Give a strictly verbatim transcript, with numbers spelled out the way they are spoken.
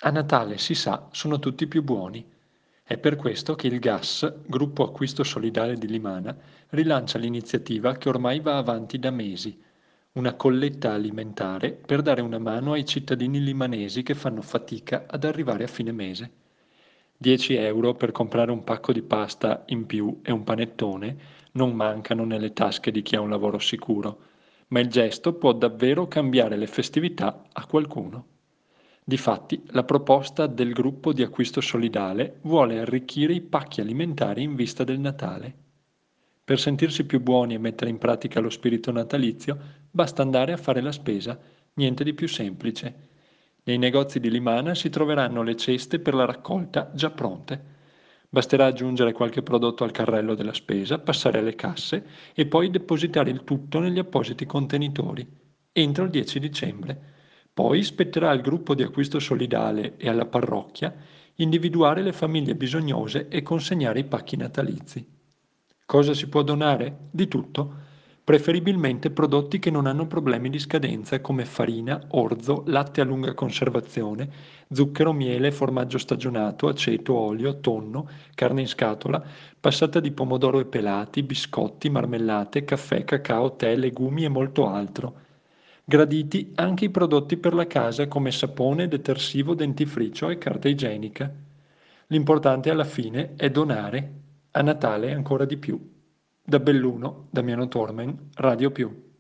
A Natale, si sa, sono tutti più buoni. È per questo che il G A S, Gruppo Acquisto Solidale di Limana, rilancia l'iniziativa che ormai va avanti da mesi, una colletta alimentare per dare una mano ai cittadini limanesi che fanno fatica ad arrivare a fine mese. dieci euro per comprare un pacco di pasta in più e un panettone non mancano nelle tasche di chi ha un lavoro sicuro, ma il gesto può davvero cambiare le festività a qualcuno. Difatti, la proposta del gruppo di acquisto solidale vuole arricchire i pacchi alimentari in vista del Natale. Per sentirsi più buoni e mettere in pratica lo spirito natalizio, basta andare a fare la spesa, niente di più semplice. Nei negozi di Limana si troveranno le ceste per la raccolta già pronte. Basterà aggiungere qualche prodotto al carrello della spesa, passare alle casse e poi depositare il tutto negli appositi contenitori, entro il dieci dicembre. Poi spetterà al gruppo di acquisto solidale e alla parrocchia individuare le famiglie bisognose e consegnare i pacchi natalizi. Cosa si può donare? Di tutto, preferibilmente prodotti che non hanno problemi di scadenza come farina, orzo, latte a lunga conservazione, zucchero, miele, formaggio stagionato, aceto, olio, tonno, carne in scatola, passata di pomodoro e pelati, biscotti, marmellate, caffè, cacao, tè, legumi e molto altro. Graditi anche i prodotti per la casa come sapone, detersivo, dentifricio e carta igienica. L'importante alla fine è donare, a Natale ancora di più. Da Belluno, Damiano Tormen, Radio Più.